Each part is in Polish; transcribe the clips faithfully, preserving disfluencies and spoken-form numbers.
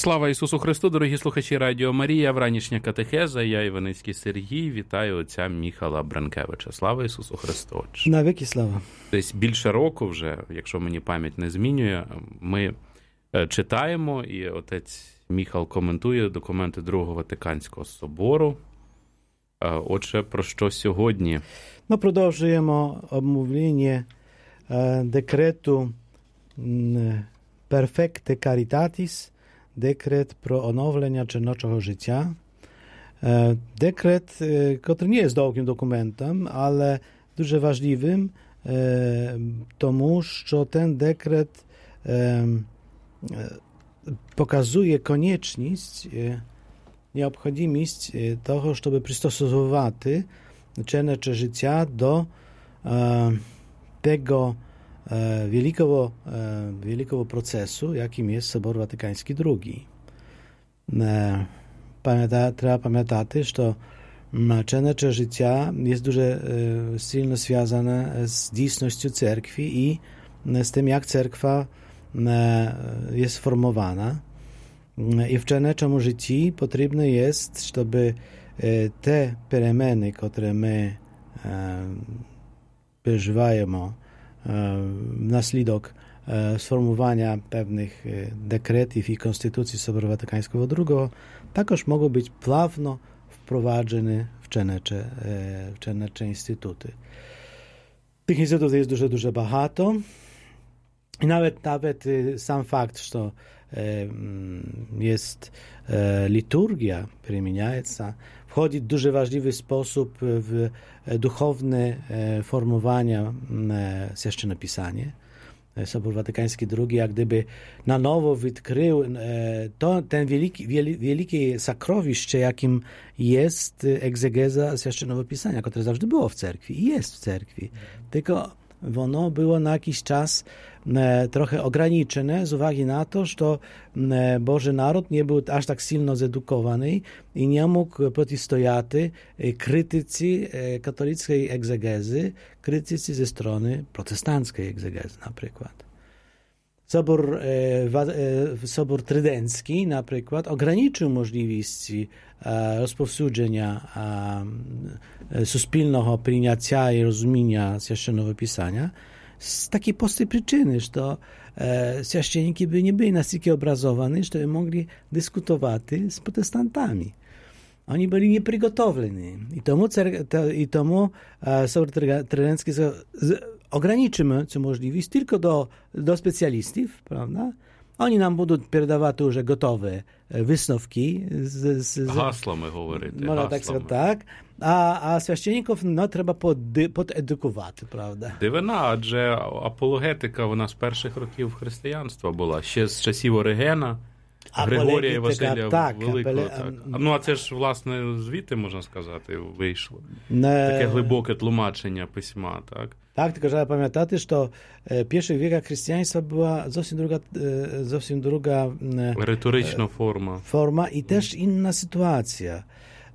Слава Ісусу Христу, дорогі слухачі Радіо Марія, вранішня катехеза, я Іваницький Сергій, вітаю отця Міхала Бранкевича. Слава Ісусу Христу. Навіки слава. Десь більше року вже, якщо мені пам'ять не змінює, ми читаємо, і отець Міхал коментує документи Другого Ватиканського собору. Отже, про що сьогодні? Ми продовжуємо обмовлення декрету Perfecte Caritatis, dekret про оновлення жіночого життя. Dekret, який не є довгим документом, але дуже важливим, тому що ten dekret pokazuje konieczność, необхідність того, щоб пристосувати жіноче життя до tego wielkiego, wielkiego procesu, jakim jest Sobor Watykański drugi. Pamięta, trzeba pamiętać, że czynnicze życia jest дуже silno związane z dzisiejszością cerkwi i z tym, jak cerkwa jest formowana. I w czynniczym życiu potrzebne jest, żeby te przemiany, które my przeżywamy, naslідок сформування певних декретів і Конституції Собору Ватиканського другого також можуть бути плавно впроваджені в чинничі, в чинничі інститути. Тих інститутів є дуже-дуже багато. І навіть, навіть сам факт, що є liturgia, переміняється, wchodzi w дуже важливий спосіб в духовне формування священописання. Собор Ватиканський другий, як gdyby na nowo відкрив to, ten wielki, wielkie sakrowiще, jakim jest egzegeza święconego pisania, które zawsze było w cerkwi i jest w cerkwi. Tylko ono było na jakiś czas trochę ograniczone z uwagi na to, że Boży naród nie był aż tak silno zedukowany i nie mógł przeciwstawiać krytyce katolickiej egzegezy, krytyce ze strony protestanckiej egzegezy na przykład. Sobor, Sobor Trydencki na przykład ograniczył możliwości rozpowsюдження суспільного прийняття і розуміння священного писання z takiej prostej przyczyny, że e, święcieniki by nie byli na tyle obrazowani, żeby mogli dyskutować z protestantami. Oni byli nieprzygotowani. I tomu, i tomu e, Sobor Trydencki ograniczymy tę możliwość tylko do, do specjalistów, prawda? Oni nam będą передавати już gotowe wysnówki. Z, z, Haslami говорити. Można tak сказати, так. А, а священників ну, треба поедукувати, правда? Дивина, адже апологетика вона з перших років християнства була, ще з часів Оригена, Григорія і Василія так, Великого. апеле... Так. Ну, а це ж, власне, звідти, можна сказати, вийшло. Не... Таке глибоке тлумачення письма, так? Tak, tylko trzeba pamiętać, że w pierwszych wiekach chrześcijaństwa była zupełnie druga, zupełnie druga retoryczna forma. forma i też inna sytuacja.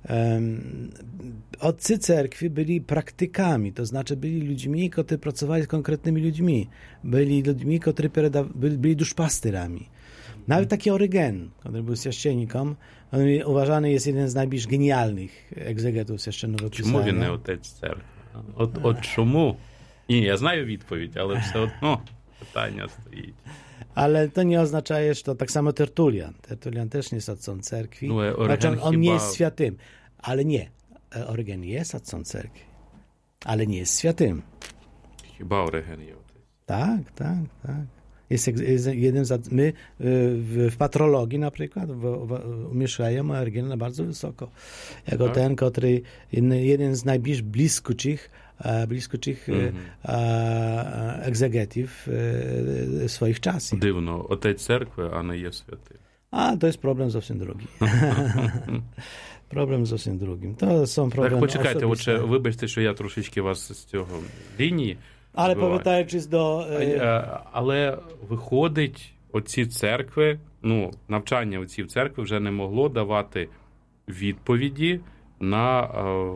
Otcy cerkwi byli praktykami, to znaczy byli ludźmi, którzy pracowali z konkretnymi ludźmi. Byli ludźmi, którzy byli duszpasterami. Nawet taki Orygen, który był święcennikiem, on uważany jest jeden z najbardziej genialnych egzegetów święconego pisania. Czemu він не отець церкви? От, от чому? Ні, я знаю відповідь, але все одно питання стоїть. Ale to nie oznacza, że to tak samo Tertulian. Tertulian też nie jest ojcem cerkwi. No, znaczy, on, on chyba... nie jest świętym. Ale nie. Orygen jest ojcem cerkwi. Ale nie jest świętym. Chyba Orygen jest. Tak, tak, tak. Jest, jest jeden z... My w, w patrologii na przykład umieszczamy Orygena bardzo wysoko. Jako tak? ten, który jeden z najbliższych bliskich bliskich mm-hmm. egzegetów swoich czasów. Дивно, отець церкви, а не є святим. A, to jest problem zupełnie drugi. Problem zupełnie drugim. To są problemy так, почекайте, отже, вибачте, що я трошечки вас з цього лінії. Але повертаючись до... Але виходить, оці церкви, ну, навчання отців церкви вже не могло давати відповіді на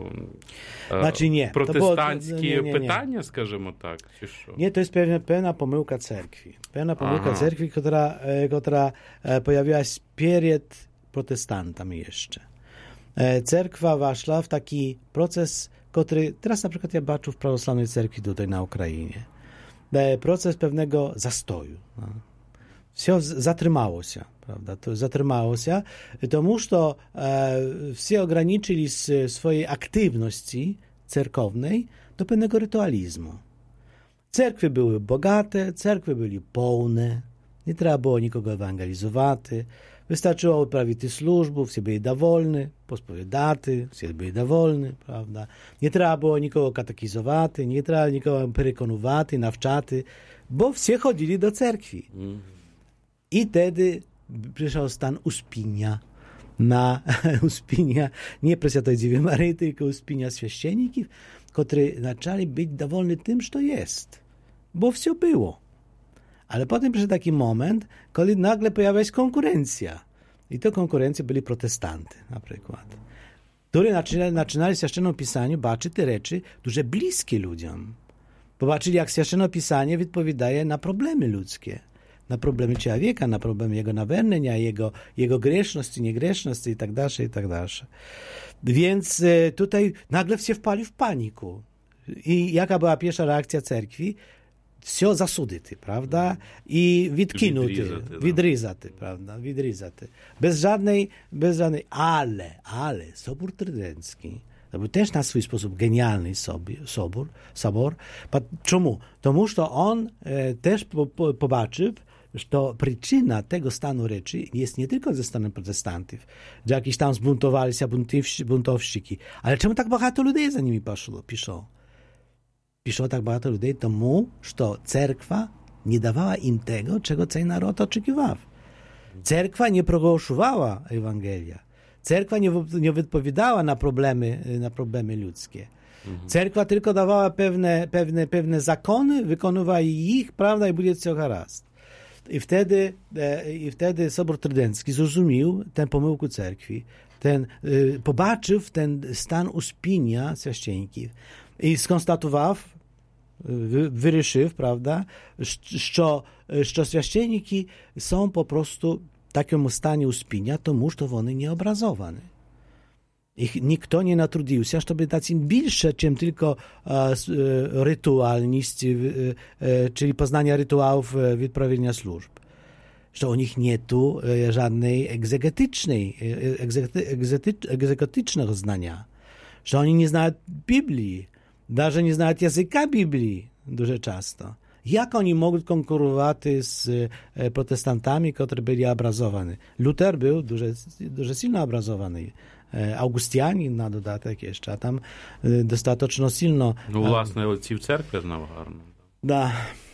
Значить, ні. протестантські ні, ні, ні. питання, скажімо так, чи що? Nie, to jest pewna, pewna pomyłka cerkwi. Pewna pomyłka Aha. cerkwi, która, e, która e, pojawiła się przed protestantami jeszcze. E, cerkwa weszła w taki proces, który teraz na przykład ja baczę w prawosławnej cerkwi tutaj na Ukrainie. E, proces pewnego zastoju. No. Все zatrzymało się, prawda? To zatrzymało się, тому что e, wszyscy ograniczyli swojej aktywności cerkownej do pewnego rytualizmu. Cerkwy były bogate, cerkwy były pełne, nie trzeba było nikogo ewangelizować, wystarczyło uprawić służbę, wszyscy byli dowolni, pospowiadaty, wszyscy byli dowolni, prawda? Nie trzeba było nikogo katekizować, nie trzeba nikogo przekonywać, nawczać, bo wszyscy chodzili do cerkwi. Mm. I wtedy przyszedł stan uspienia, na uspienia nie Prесвятой Dziewy Maryi, tylko uspienia święcenników, którzy zaczęli być dowolni tym, co jest, bo wszystko było. Ale potem przyszedł taki moment, kiedy nagle pojawiła się konkurencja. I to konkurencja byli protestanty, na przykład, którzy zaczynali, zaczynali w Święconym Pisaniu baczyć te rzeczy, które bliskie ludziom. Popatrzyli, jak Święcone Pisanie odpowiada na problemy ludzkie. Na problemy człowieka, na problemy jego nawernienia, jego, jego grzeszności, niegrzeszności i tak dalej, i tak dalej. Więc e, tutaj nagle się wpali w paniku. I jaka była pierwsza reakcja cerkwi? Все засудити, правда? I відкинути, відрізати, prawda? Відрізати. Bez żadnej, bez żadnej, ale, ale Sobór Trydencki to był też na swój sposób genialny sobie, sobór, sobor. Czemu? Тому że on e, też po, po, pobaczył, że przyczyna tego stanu rzeczy jest nie tylko ze strony protestantów, że jakieś tam zbuntowali się buntowщики, ale czemu tak багато ludzi za nimi poszło, piszą? Piszą tak багато ludzi, тому że cerkwa nie dawała im tego, czego cały naród oczekiwał. Cerkwa nie progłoszowała Ewangelia. Cerkwa nie, nie odpowiadała na problemy, na problemy ludzkie. Mhm. Cerkwa tylko dawała pewne, pewne, pewne zakony, wykonywała ich, prawda, i będzie wszystko harast. I wtedy, e, i wtedy Sobór Trydencki zrozumiał tę pomyłkę cerkwi, ten, e, pobaczył ten stan uspienia święcenników i skonstatował, wy, wyruszył, prawda, że, że święcenniki są po prostu w takim stanie uspienia, tomu że one nie obrazowane. Ich nikt nie natrudził się, żeby dać im więcej, czym tylko e, rytualność, e, e, czyli poznania rytuałów e, wyprawienia służb. Że u nich nie tu e, żadnej egzegetycznej, egzety, egzekotycznego znania. Że oni nie znają Biblii, nawet nie znają języka Biblii dużo często. Jak oni mogli konkurować z e, protestantami, którzy byli obrazowani? Luther był dużo, dużo silno obrazowany. Augustianin na dodatek jeszcze, a tam dostatecznie silno... No własne ojców cerkwi znał гарно. Da.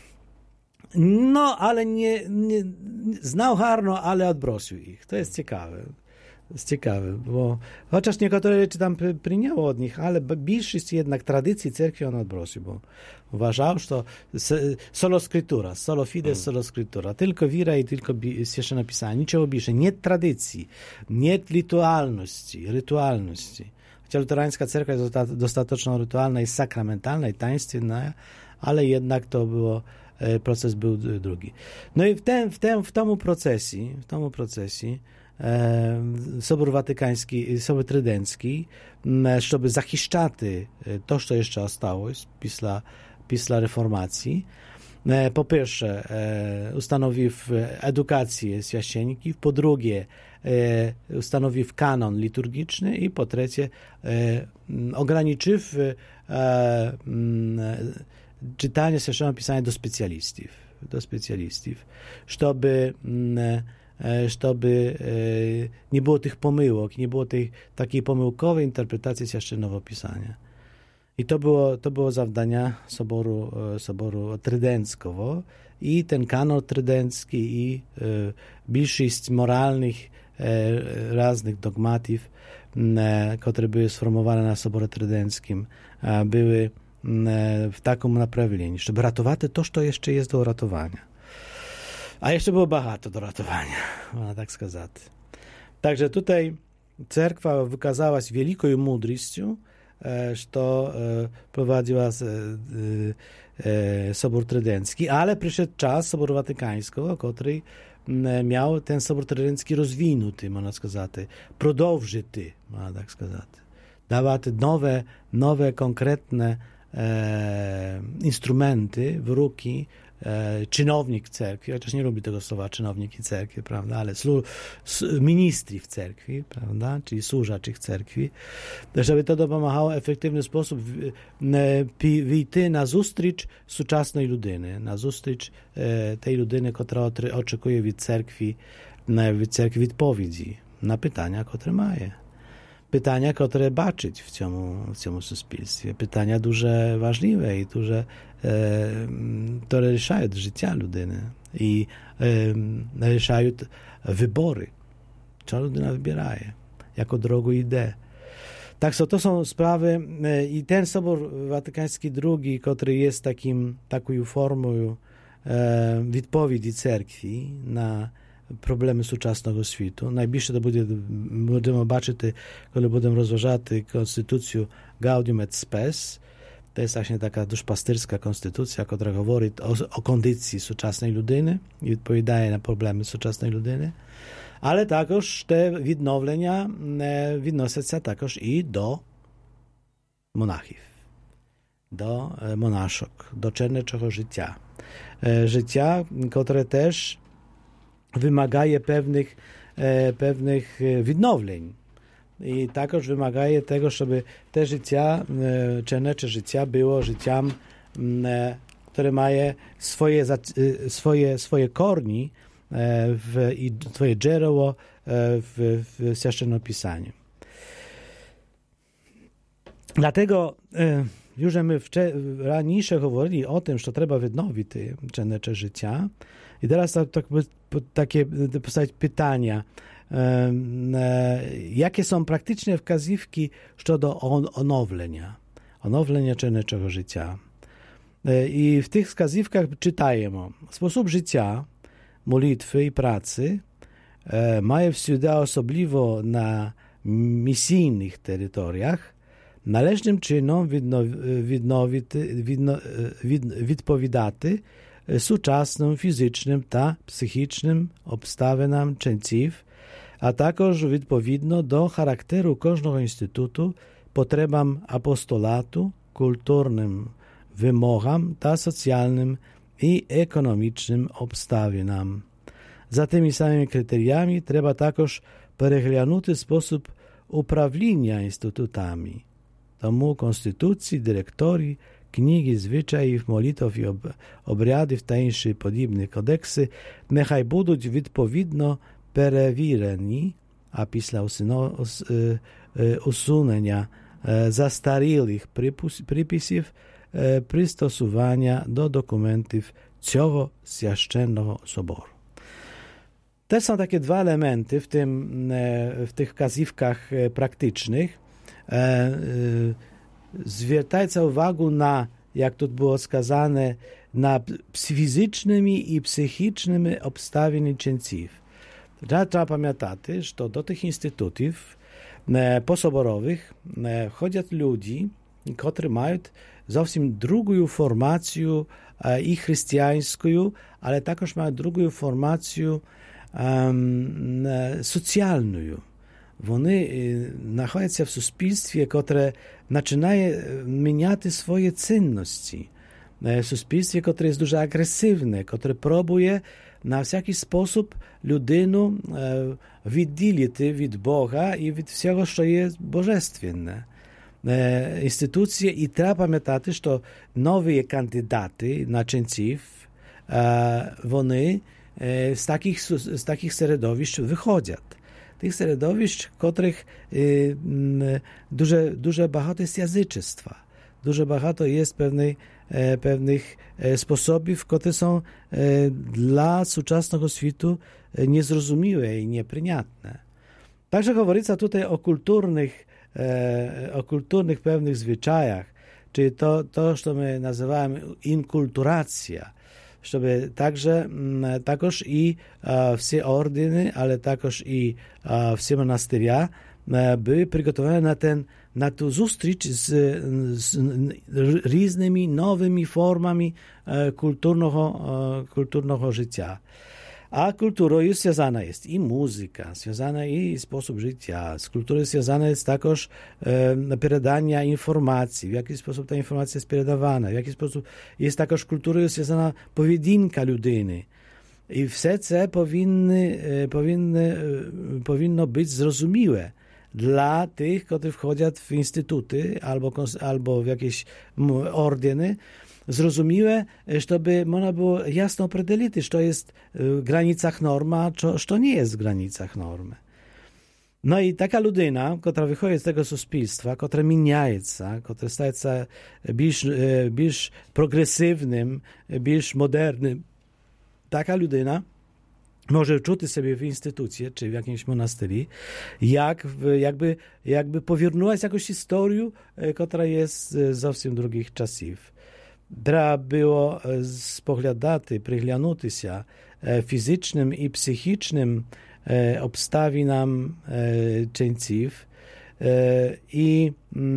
No, ale nie, nie... Znał гарно, ale odbrosił ich. To jest ciekawe. To jest ciekawe, bo chociaż niektóre rzeczy tam przyjęło od nich, ale większość jednak tradycji cerkwi on odbrosił, bo uważał, że to solo skrytura, solo fides, solo skrytura, tylko wiara i tylko Święcone Pisanie, niczego więcej, nie tradycji, nie rytualności, rytualności. Chociaż luterańska cerkwa jest dostatecznie rytualna i sakramentalna i taństwienna, ale jednak to było, proces był drugi. No i w tym, w tym, w tomu procesie, w tomu procesie Sobór Watykański, Sobór Trydencki, żeby zachiszczać to, co jeszcze zostało pisla, pisla reformacji, po pierwsze ustanowił edukację święcenników, po drugie ustanowił kanon liturgiczny i po trzecie ograniczył czytanie Święconego Pisania do specjalistów, do specjalistów, żeby żeby nie było tych pomyłek, nie było tej takiej pomyłkowej interpretacji Święconego Pisania. I to było, to było zadanie Soboru, Soboru Trydenckiego i ten kanon trydencki i większość moralnych różnych dogmatów, które były sformułowane na Soborze Trydenckim, były w takim naprawieniu, żeby ratować to, co jeszcze jest do ratowania. A jeszcze było багато do ratowania, można tak сказати. Także tutaj cerkwa wykazała się wielką mądrością, że prowadziła Sobór Trydencki, ale przyszedł czas Soboru Watykańskiego, który miał ten Sobór Trydencki rozwinięty, można сказать, продовжити, można tak сказать. Dawać nowe, nowe konkretne e, instrumenty w ruki e, czynownik cerkwi, chociaż nie lubi tego słowa czynowniki cerkwi, prawda, ale slu, s, ministri w cerkwi, prawda, czyli służaczy w cerkwi, żeby to dopomagało w efektywny sposób wyjść na zustrycz współczesnej ludyny, na zustrycz e, tej ludyny, która oczekuje od cerkwi, od cerkwi odpowiedzi na pytania, które mają. Pytania, które baczyć w tym, w tym suspilstwie. Pytania duże ważliwe i duże, e, które rozszają życia ludyny i e, rozszają wybory. Co ludyna wybiera, jako drogę idę. Tak, so, to są sprawy e, i ten Sobór Watykański drugi, który jest takim, taką formą e, odpowiedzi cerkwi na problemy współczesnego świata. Najbliższe to będzie, będziemy zobaczyć, kiedy będziemy rozważać konstytucję Gaudium et Spes. To jest właśnie taka duszpasterska konstytucja, która mówi o, o kondycji współczesnej ludyny i odpowiada na problemy współczesnej ludyny. Ale także te відновлення відносяться також і до монахів, до монашок, до чернечого життя. Życia, które też wymagaje pewnych, e, pewnych відновлень. I także wymagaje tego, żeby te życia, e, czernecze życia było życiem, e, które mają swoje, e, swoje, swoje korni e, w, i swoje dzieło e, w, w Świętym Pisaniu. Dlatego e, już my wcześniej mówili o tym, że trzeba odnowić te czernecze życia. I teraz tak, tak, takie postawić pytania. E, jakie są praktyczne wskazówki co do onowlenia, onowlenia czerneczego życia? E, I w tych wskazówkach czytajemy: sposób życia, modlitwy i pracy e, mają wsłudę osobliwo na misyjnych terytoriach, należnym czynom відповідати сучасним фізичним та психічним обставинам ченців, а також відповідно до характеру кожного інституту, потребам апостолату, культурним вимогам та соціальним і економічним обставинам. За тими самими критеріями треба також переглянути спосіб управління інститутами. Тому конституції, директорії, kniги, звичаїв, молитв і обрядів та інші подібні кодекси нехай будуть відповідно перевірені, а після усунення застарілих приписів пристосування до документів цього священного собору. Te są takie dwa elementy w, tym, w tych wskazówkach praktycznych. Zwracajcie uwagę na, jak tu było wskazane, na fizycznymi i psychicznymi obstawieniami czynców. Trzeba pamiętać, że do tych instytutów posoborowych chodzą ludzie, którzy mają zupełnie drugą formację i chrześcijańską, ale także mają drugą formację um, socjalną. Вони знаходяться в суспільстві, яке починає міняти свої цінності. В суспільстві, яке є дуже агресивне, яке пробує на всякий спосіб людину відділити від Бога і від всього, що є божественне. Інституції, і треба пам'ятати, що нові кандидати на ченців, вони з таких, з таких середовищ виходять. Tych środowisk, w których y, duże, duże багато jest języczestwa, duże багато jest pewnej, e, pewnych e, sposobów, które są e, dla współczesnego świata niezrozumiałe i nieprzyjatne. Także mówię tutaj o kulturnych, e, o kulturnych pewnych zwyczajach, czyli to, to co my nazywamy inkulturacja, żeby także, także i a, wszystkie ordyny, ale także i a, wszystkie monasteria były przygotowane na ten, na tę zустріч z, z różnymi nowymi formami kulturnego, kulturnego życia. A kulturą jest związana jest i muzyka, związana i sposób życia. Z kulturą związana jest także e, передania informacji, w jaki sposób ta informacja jest переdawana, w jaki sposób jest także kulturą związana powedinka ludyny. I wszystko powinny, e, powinny, e, powinno być zrozumiałe dla tych, którzy wchodzą w instytuty albo, albo w jakieś ordyny, zrozumiałe, żeby można było jasno определить, co jest w granicach normy, a co nie jest w granicach normy. No i taka ludyna, która wychodzi z tego społeczeństwa, która zmienia się, która staje się bardziej progresywnym, bardziej modernym, taka ludyna może czuć sobie w instytucji, czy w jakimś monasterii, jak jakby, jakby powiernuła się jakąś historię, która jest z zupełnie drugich czasów. Trzeba było spoglądać, przyglądać się fizycznym i psychicznym obstawinam czynów i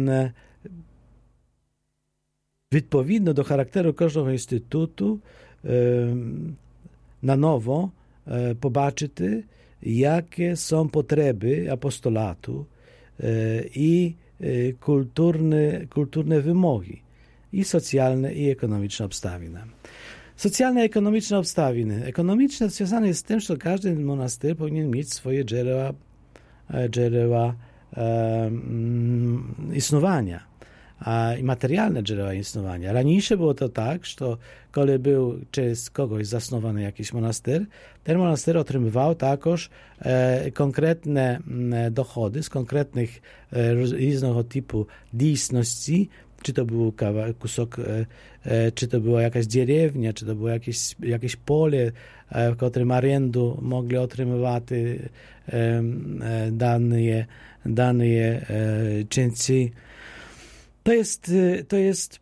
odpowiednio do charakteru każdego instytutu na nowo pobaczyć, jakie są potrzeby apostolatu i kulturne, kulturne wymogi. I socjalne, i ekonomiczne obstawiny. Socjalne i ekonomiczne obstawiny. Ekonomiczne związane jest z tym, że każdy monaster powinien mieć swoje źródła, źródła um, istnienia a, i materialne źródła istnienia. Raniejsze było to tak, że kiedy był przez kogoś zasnowany jakiś monaster, ten monaster otrzymywał także e, konkretne e, dochody z konkretnych e, różnego typu działalności, czy to był kusok, czy to była jakaś dzierewnia, czy to było jakieś, jakieś pole, w którym arendu mogli otrzymywać dane, dane czyńcy. To jest, to jest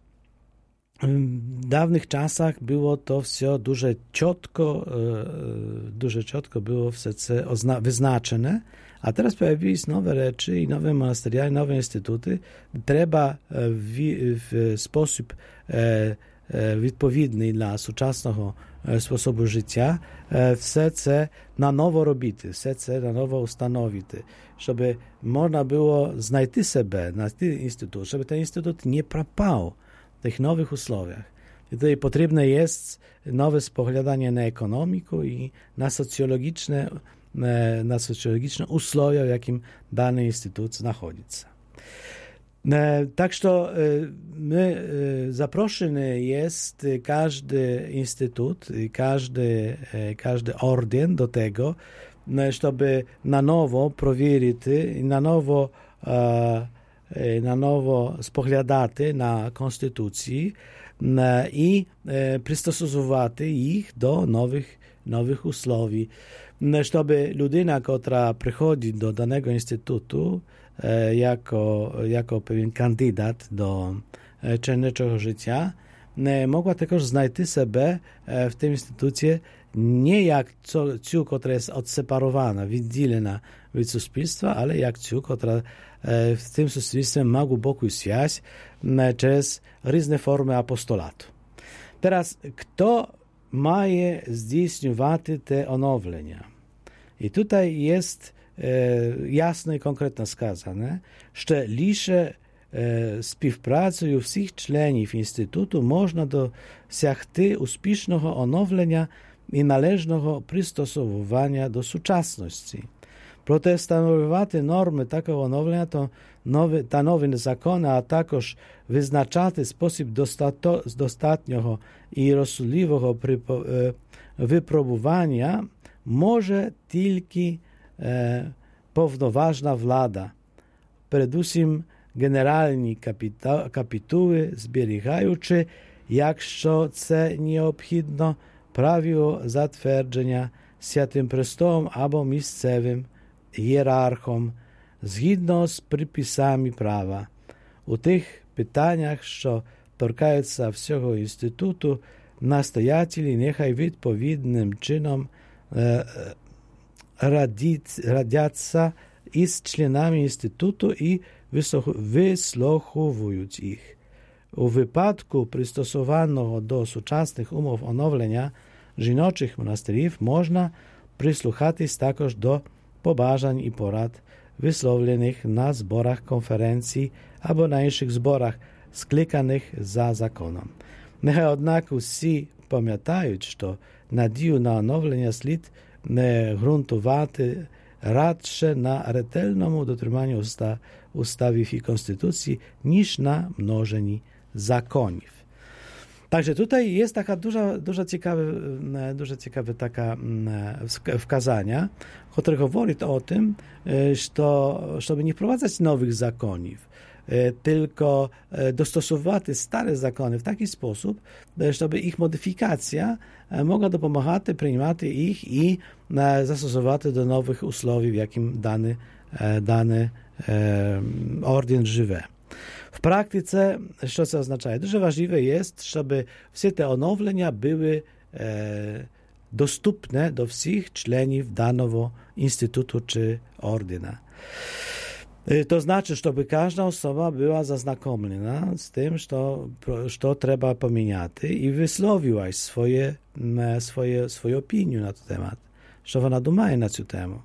w dawnych czasach było to wszystko duże ciotko, duże ciotko było wszystko wyznaczone, a teraz pojawiły się nowe rzeczy i nowe monasteria, i nowe instytuty. Trzeba w, w sposób e, e, odpowiedni dla współczesnego sposobu życia wszystko na nowo robić, wszystko na nowo ustanowić, żeby można było znaleźć sobie na ten instytut, żeby ten instytut nie propał w tych nowych usłowiach. I tutaj potrzebne jest nowe spoglądanie na ekonomikę i na socjologiczne na socjologiczne ustroje, w jakim dany instytut znajduje się. Tak, że my zaproszony jest każdy instytut, każdy, każdy orden do tego, żeby na nowo провірити, na nowo na nowo spoglądać na konstytucji i przystosować ich do nowych, nowych usłowi. Żeby ludyna, która przychodzi do danego instytutu jako, jako pewien kandydat do czynnego życia, mogła też znaleźć sobie w tym instytucie nie jak ciu, która jest odseparowana, oddzielona od społeczeństwa, ale jak ciu, która w tym społeczeństwie ma głęboką więź przez różne formy apostolatu. Teraz, kto ma zdійснювać te onowienia? I tutaj jest e, jasno i konkretnie skazane, że lisze e, współpracują wszystkich członków instytutu można dosiągać uspiesznego onowienia i należnego przystosowywania do współczesności. Proте stanowić normy takiego onowienia to nowy, ta nowe zakony, a także wyznaczać sposób dostato, dostatniego i rozsudliwego wypróbowania może tylko e, pownoważna władza. Przedewszym generalni kapita, kapituły zbiegaючи, якщо це необхідно, правило затвердження Святим Престолом або місцевим ієрархом згідно з приписами права. У тих питаннях, що торкаються всього інституту, настоятелі нехай відповідним чином е, радять, радяться із членами інституту і вислуховують їх. У випадку пристосованого до сучасних умов оновлення жіночих монастирів можна прислухатись також до побажань і порад, висловлених на зборах конференцій або на інших зборах, скликаних за законом. Нехай, однак, усі пам'ятають, що надію на оновлення слід не ґрунтувати радше на ретельному дотриманні уста, уставів і Конституції, ніж на множенні законів. Także tutaj jest taka duża, duża ciekawe, duża ciekawe taka wskazania, które mówi o tym, że żeby nie wprowadzać nowych zakonów, tylko dostosować stare zakony w taki sposób, żeby ich modyfikacja mogła dopomagać przyjmować ich i zastosować do nowych usłów, w jakim dany, dany ordyn żyje. W praktyce, co to oznacza? Дуже ważne jest, żeby wszystkie te onowienia były e, dostępne do wszystkich członków danego instytutu czy ordyna. E, to znaczy, żeby każda osoba była zaznajomiona z tym, co trzeba pomieniać i wysłowiła swoje, swoje, swoje opinie na ten temat, co ona думає na ten temat.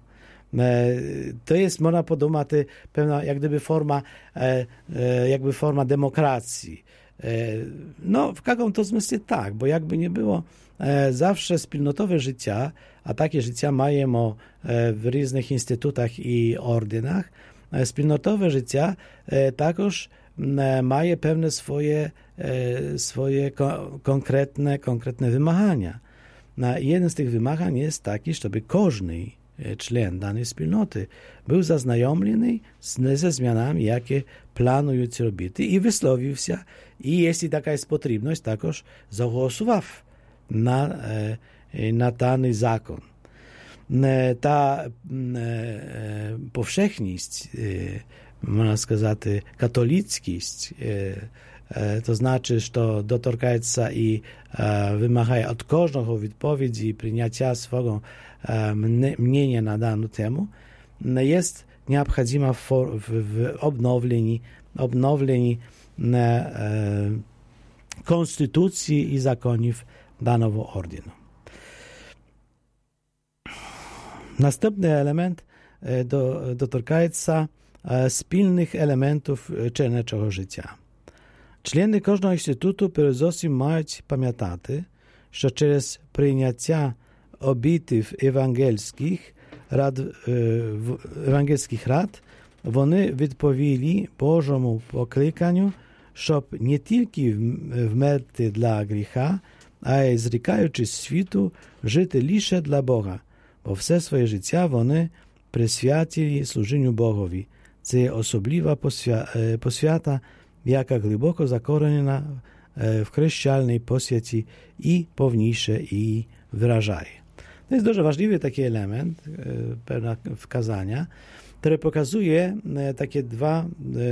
To jest, można podumać, pewna jak gdyby forma, jakby forma demokracji. No, w jakim to zmysle tak, bo jakby nie było, zawsze wspólnotowe życia, a takie życia mają w różnych instytutach i ordynach, wspólnotowe życia także mają pewne swoje, swoje konkretne, konkretne wymagania. Jeden z tych wymagań jest taki, żeby każdy człon danej wspólnoty był zaznajomiony ze zmianami, jakie planują robić i wysłowił się i jeśli taka jest potrzebność, także zagłosował na, na dany zakon. Ta powszechność, można сказать, katolickość, to znaczy, że dotyka się i wymaga od każdego odpowiedzi i przyjęcia swojego мнения na daną temu, jest необходимо w, w, w obnowieniu, obnowieniu e, konstytucji i zakonów danego ordynu. Następny element do, dotyka się wspólnych elementów człowieczego życia. Członkowie każdego instytutu przede wszystkim mają pamiętać, że przez przyjęcie obitów ewangelskich rad, ewangelskich rad, вони відповіли Божому покликанню, щоб не тільки вмерти для гріха, а й, зрікаючись світу, жити лише для Бога, бо все своє життя вони присвятили служінню Богові. Це є особлива посвята, яка глибоко закоренена в хрещальній посвяті і повніше її wyrażaje. To jest дуже важливий такий елемент, pewne wskazania, które pokazuje takie dwa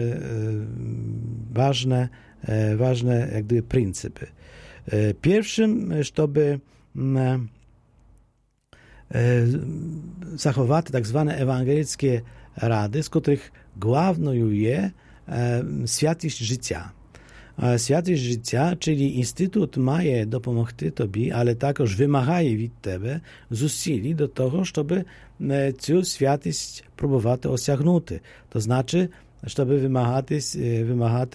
ważne, ważne jak gdyby pryncypy. Pierwszym, żeby zachować tak zwane ewangelickie rady, z których główną jest świętość życia. Świętość życia, czyli instytut ma dopomóc tobie, ale także wymaga od ciebie zусилий do tego, żeby tę świętość próbować osiągnąć. To znaczy, żeby wymagać, wymagać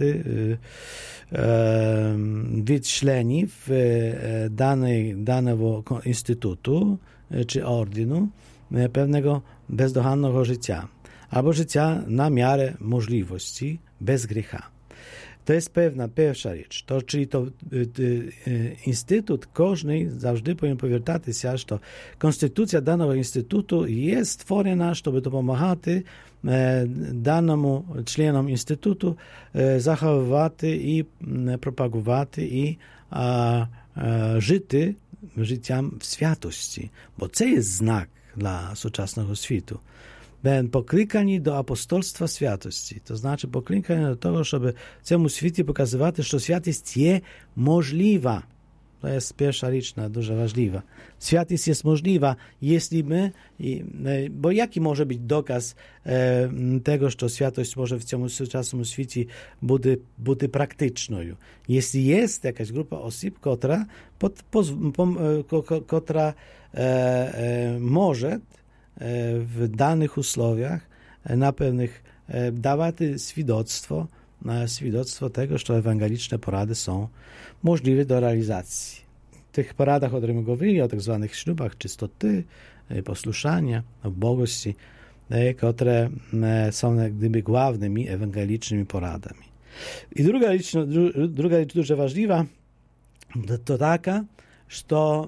od członków danego instytutu czy ordynu pewnego bezdogannego życia, albo życia na miarę możliwości, bez grzechu. To jest pewna pierwsza rzecz. To, czyli to y, y, instytut każdy zawsze powinien powiertać się, że konstytucja danego instytutu jest stworzona, żeby pomagać e, danemu członom instytutu e, zachowywać i e, propagować i a, a, żyć życiem w świętości, bo to jest znak dla współczesnego świata. Ben poklикані do apostolstwa świętości. To znaczy poklикані do tego, żeby temu świecie pokazywać, że świętość jest możliwa. To jest pierwsza rzecz, dużo ważliwa. Światłość jest możliwa, jeśli my, bo jaki może być dokaz e, tego, że światłość może w ciągu czasu świeci będzie, będzie praktyczną. Jeśli jest jakaś grupa osób, która, pod, poz, pom, która e, e, może e, w danych usłowiach e, na pewnych e, dawać świadectwo, świadectwo tego, że ewangeliczne porady są możliwe do realizacji. W tych poradach, o których mówili, o tak zwanych ślubach czystoty, posłuszania, bogości, które są jak gdyby głównymi ewangelicznymi poradami. I druga rzecz, druga rzecz dużo ważliwa, to, to taka, że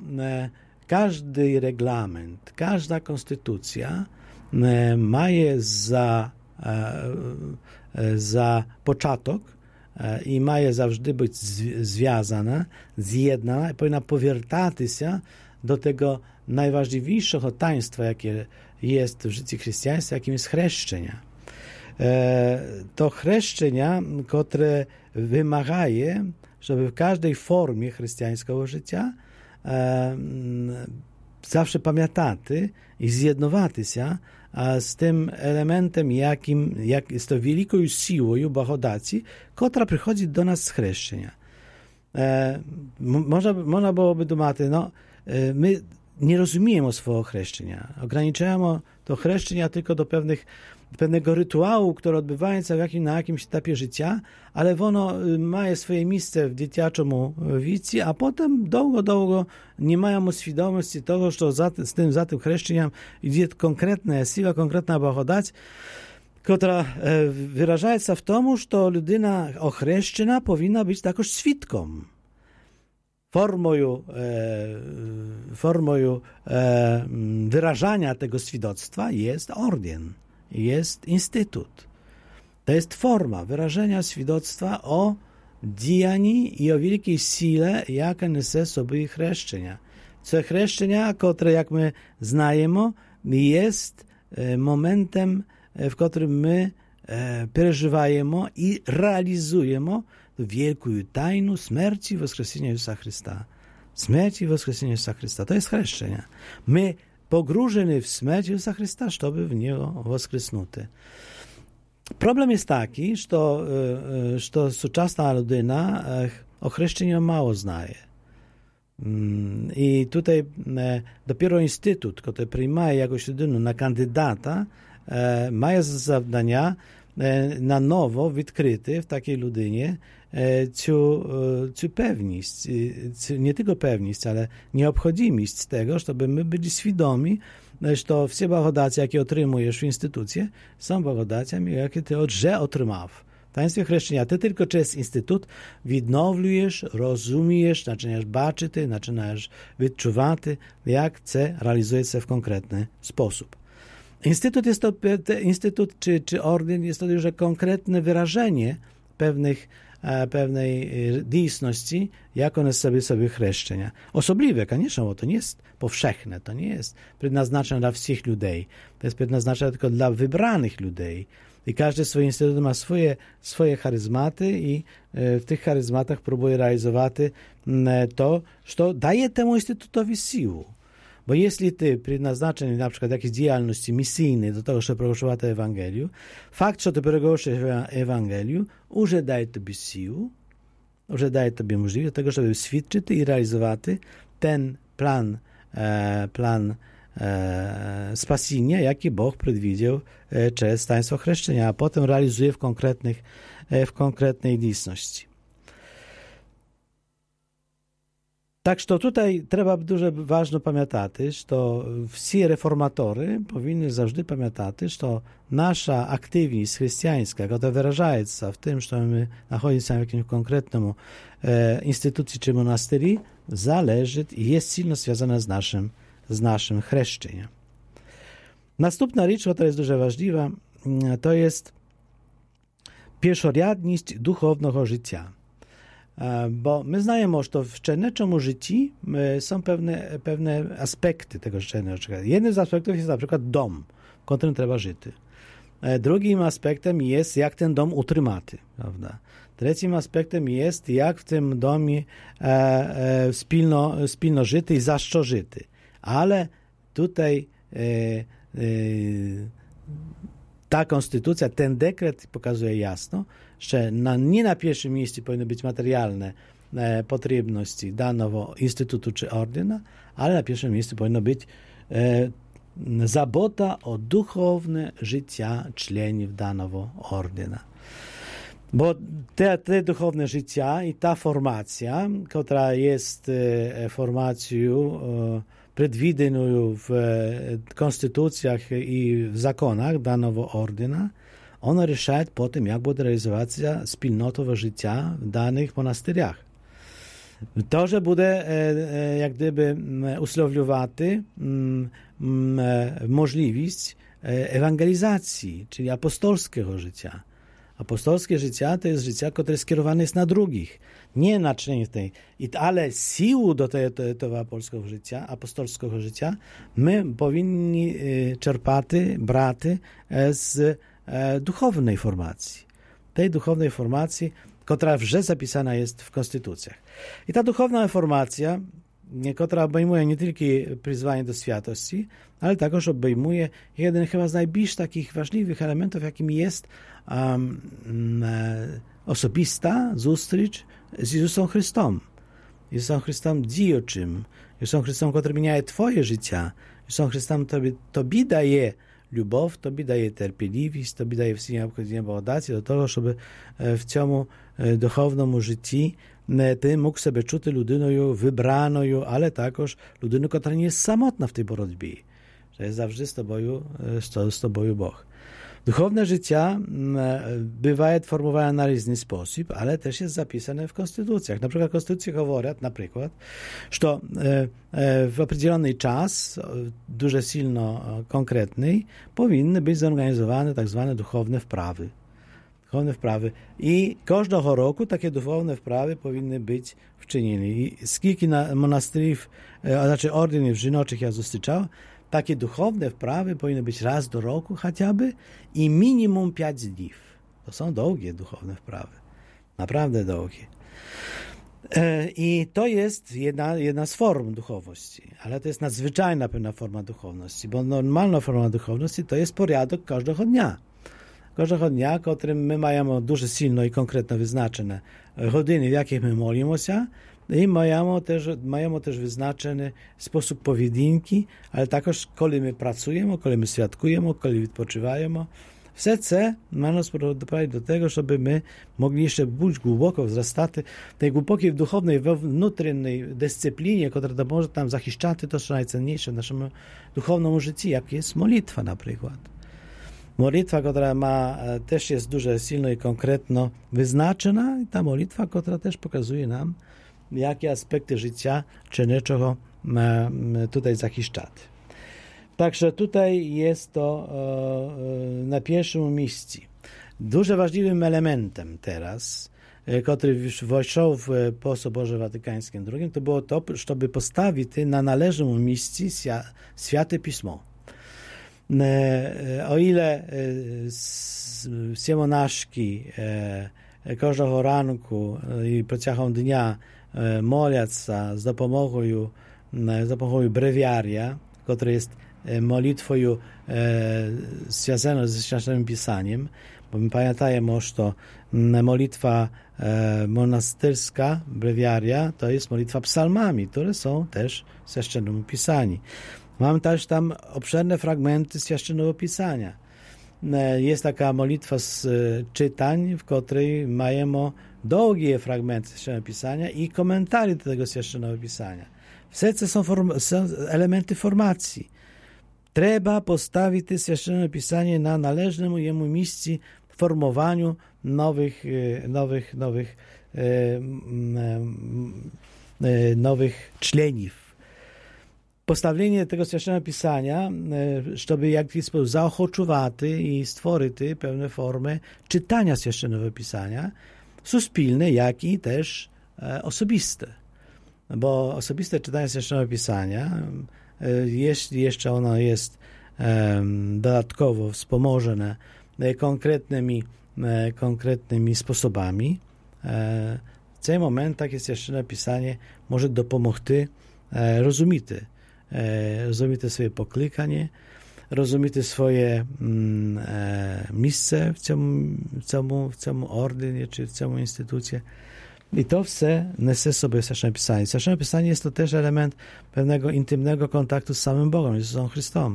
każdy reglament, każda konstytucja ma za za początek i ma je zawsze być związana, zjednana i powinna powiertać się do tego najważniejszego taństwa, jakie jest w życiu chrześcijaństwa, jakim jest chrzczenia. To chrzczenia, które wymaga, żeby w każdej formie chrześcijańskiego życia zawsze pamiętać i zjednować się z tym elementem, jakim jak jest to wielką siłą błagodaci, która przychodzi do nas z chrzczenia. E, można, można byłoby dumać, no, e, my nie rozumiemy swojego chrzczenia. Ograniczamy to chrzczenia tylko do pewnych, pewnego rytuału, który odbywa się w jakim, na jakimś etapie życia, ale ono ma swoje miejsce w dzieciaczym wieku, a potem długo, długo nie mają świadomości tego, że za, z tym, za tym chrzczeniem idzie konkretna siła, konkretna błagodać, która wyraża się w tym, że ludyna ochrzczena powinna być takoż świadką. Formą, e, formą e, wyrażania tego świadectwa jest orden, jest instytut. To jest forma wyrażenia świadectwa o dziejani i o wielkiej sile, jaka niesie sobie chrzczenia. Co chrzczenia, które, jak my znajemy, jest momentem, w którym my przeżywamy i realizujemy wielką tajnu śmierci i wskrzesienia Jezusa Chrysta. Śmierci i wskrzesienia Jezusa Chrysta. To jest chrzczenia. My pogrużeni w śmierć Jezusa Chrysta, żeby w Niego wskrzesnuty. Problem jest taki, że, że współczesna ludyna o chrzczeniu mało znaje. I tutaj dopiero instytut, który przyjmuje jakąś ludynę na kandydata, ma zadania na nowo odkryty w takiej ludynie ciu, ciu pewność, nie tylko pewność, ale nieobchodzimość z tego, żeby my byli świadomi, że to wszystkie błagodacie, jakie otrzymujesz w instytucie, są błagodacjami, jakie ty odże otrzymał. W taństwie chrzczenia ty tylko przez instytut widnowlujesz, rozumiesz, zaczynasz baczyć, zaczynasz wyczuwać, jak chce realizuje się w konkretny sposób. Instytut jest to, instytut czy, czy orden jest to już konkretne wyrażenie pewnych, pewnej dziejności, jak one sobie sobie chrzczenia. Osobliwe, koniecznie, bo to nie jest powszechne, to nie jest przeznaczone dla wszystkich ludzi, to jest przeznaczone tylko dla wybranych ludzi. I każdy swój instytut ma swoje, swoje charyzmaty i w tych charyzmatach próbuje realizować to, co daje temu instytutowi siłę. Bo jeśli ty przeznaczony na przykład jakiejś działalności misyjnej do tego, żeby progłoszować Ewangelię, fakt, że ty progłoszasz Ewangelię, już daje tobie siłę, już daje tobie możliwość do tego, żeby świadczyć i realizować ten plan, e, plan e, spasienia, jaki Bóg przewidział e, przez taństwo chrzczenia, a potem realizuje w konkretnych, e, w konkretnej dziejności. Tak, że tutaj trzeba dużo ważno pamiętać, że to wszyscy reformatory powinni zawsze pamiętać, że to nasza aktywność chrześcijańska, która wyraża się w tym, że my znajdujemy się w jakimś konkretnym e, instytucji czy monasterii, zależy i jest silno związana z naszym, z naszym chrzczeniem. Następna rzecz, która jest dużo ważliwa, to jest pierwszoradność duchownego życia. Bo my znajemy, że to w czynnym życiu są pewne, pewne aspekty tego czynnego życia. Jednym z aspektów jest na przykład dom, w którym trzeba żyć. Drugim aspektem jest, jak ten dom utrzymaty, prawda? Trzecim aspektem jest, jak w tym domie e, e, spilno, spilno żyty i zašto żyty. Ale tutaj e, e, ta konstytucja, ten dekret pokazuje jasno, że na, nie na pierwszym miejscu powinny być materialne e, potrzebności danego instytutu czy ordyna, ale na pierwszym miejscu powinno być e, zabota o duchowne życia członków danego ordyna. Bo te, te duchowne życia i ta formacja, która jest e, formacją e, predwideną w e, konstytucjach i w zakonach danego ordyna, ona решает potem, jak będzie realizacja wspólnotowego życia w danych monastyriach. To, że będzie e, e, jak gdyby usłowiowaty możliwość ewangelizacji, czyli apostolskiego życia. Apostolskie życie to jest życie, które skierowane jest na drugich, nie na czynnik tej. Ale siłę do tego, tego apostolskiego życia, apostolskiego życia my powinni czerpać, brać z duchownej formacji. Tej duchownej formacji, która już zapisana jest w konstytucjach. I ta duchowna formacja, która obejmuje nie tylko przyzwanie do świętości, ale także obejmuje jeden chyba z najbliższych takich ważliwych elementów, jakim jest um, osobista zustrycz z Jezusem Chrystusem. Jezusem Chrystusem dziejoczym. Jezusem Chrystusem, który zmienia twoje życie. Jezusem Chrystusem tobie, tobie daje любов, tobie daje terpieliwość, tobie daje wszystkie nieobchodzenie благодаті do tego, żeby w цьому duchownemu życiu ty mógł sobie czuć ludynою wybranою, ale także ludynою, która nie jest samotna w tej borotbie, że jest zawsze z tobą, z tobą Bóg. Duchowne życie bywa formowane na różny sposób, ale też jest zapisane w konstytucjach. Na przykład konstytucje mówią, na przykład, że w określony czas, dużo silno konkretny, powinny być zorganizowane tak zwane duchowne wprawy. Duchowne wprawy. I każdego roku takie duchowne wprawy powinny być wczynione. I skільки monastyriów, znaczy ordynów żynoczych ja zustyczał, takie duchowne wprawy powinny być raz do roku chociażby i minimum pięć dni. To są długie duchowne wprawy. Naprawdę długie. I to jest jedna, jedna z form duchowości, ale to jest nadzwyczajna pewna forma duchowności, bo normalna forma duchowności to jest porядок każdego dnia. Każdego dnia, którym my mamy дуже silno i konkretno wyznaczone godziny, w jakich my molimy się, i mają też, mają też wyznaczony sposób powiedynki, ale także kiedy my pracujemy, kiedy my świadkujemy, kiedy wypoczywamy. Все це ma nas prowadzić do tego, żeby my mogli jeszcze być głęboko wzrastać w tej głębokiej duchownej, wewnętrznej dyscyplinie, która może nam zachiszczać to, co najcenniejsze w naszym duchownym życiu, jak jest modlitwa na przykład. Modlitwa, która ma, też jest dużo silno i konkretno wyznaczona, i ta modlitwa, która też pokazuje nam, jakie aspekty życia czynniczego tutaj zachiszczać. Także tutaj jest to na pierwszym miejscu. Dużo ważliwym elementem teraz, który już weszł w po Soborze Watykańskim drugim, to było to, żeby postawić na należnym miejscu Święte Pismo. O ile всі monaszki każdego ranku i протягом dnia моляться z допомогою, z допомогою brewiaria, który jest modlitwą związaną ze Świętym Pisaniem, bo my pamiętajmy, że modlitwa monastyrska, brewiaria, to jest modlitwa psalmami, które są też w Świętym Pisaniu. Mam też tam obszerne fragmenty Świętego Pisania. Jest taka modlitwa z czytań, w której mamy długie fragmenty Świętego Pisania i komentarze do tego Świętego Pisania. Wszystkie są, form- są elementy formacji. Trzeba postawić Święte Pisanie na należnym jemu miejscu w formowaniu nowych, nowych, nowych, nowych członków. Postawienie tego Świętego Pisania, żeby w jakiś sposób zaochoczywać i stworzyć pewne formy czytania Świętego Pisania, są wspólne, jak i też osobiste. Bo osobiste czytanie Świętego Pisania, jeśli jeszcze ono jest dodatkowo wspomożone конкретними, конкретними способами. В цей момент таке священне писання може допомогти розуміти, розуміти своє покликання, розуміти своє місце в цьому, в цьому, в цьому ордені чи в цьому інституті. I to все nese sobie Święte Pisanie. Święte Pisanie jest to też element pewnego intymnego kontaktu z samym Bogiem, Jezusem Chrystusem.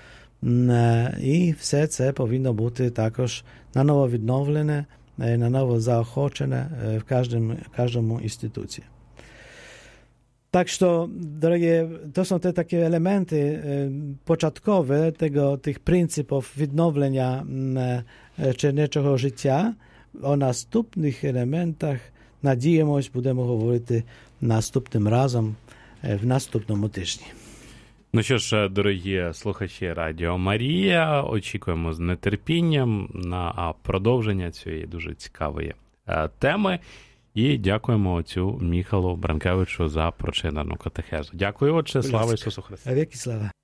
I все це повинно бути також наново відновлене, наново заохочене в кожному, кожному інституції. Tak, że, drogie, to są te takie elementy początkowe tego, tych pryncypów відновлення czynnego życia. O następnych elementach, надіємось, будемо говорити наступним разом в наступному тижні. Ну що ж, дорогі слухачі Радіо Марія, очікуємо з нетерпінням на продовження цієї дуже цікавої теми. І дякуємо отцю Міхалу Бранкевичу за прочинену катехезу. Дякую, отче. Слава Ісусу Христу. Віки слава.